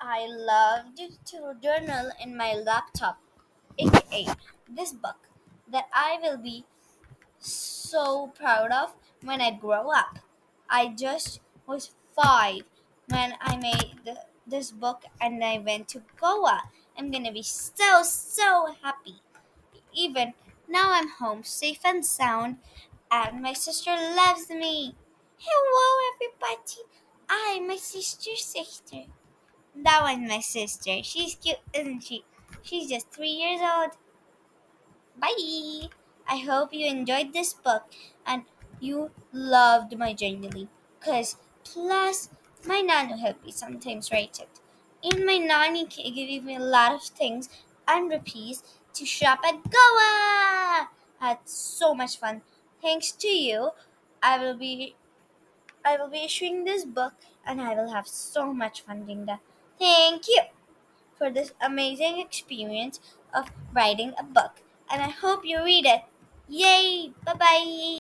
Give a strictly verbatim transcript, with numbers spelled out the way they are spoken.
I loved to journal in my laptop, aka this book that I will be so proud of when I grow up. I just was five when I made the, this book and I went to Goa. I'm gonna be so, so happy. Even now, I'm home safe and sound, and my sister loves me. Hello, everybody. I'm my sister's sister. That one's my sister. She's cute, isn't she? She's just three years old. Bye. I hope you enjoyed this book and you loved my journaling. Cause plus my nana helped me sometimes write it. And my nanny ca- gave me a lot of things and rupees to shop at Goa. Had so much fun. Thanks to you, I will be I will be issuing this book and I will have so much fun doing that. Thank you for this amazing experience of writing a book, and I hope you read it. Yay! Bye bye!